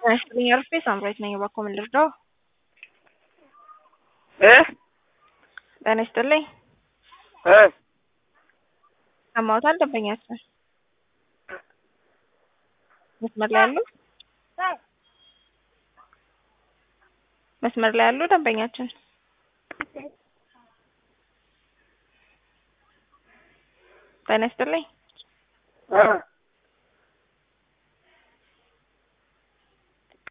Señor Pisambre, señor va a comer ልርዳው? ጤና ይስጥልኝ። ሰማዎታል? ደንበኛችን መስመር ላይ ያሉ ደንበኛችን ጤና ይስጥልኝ።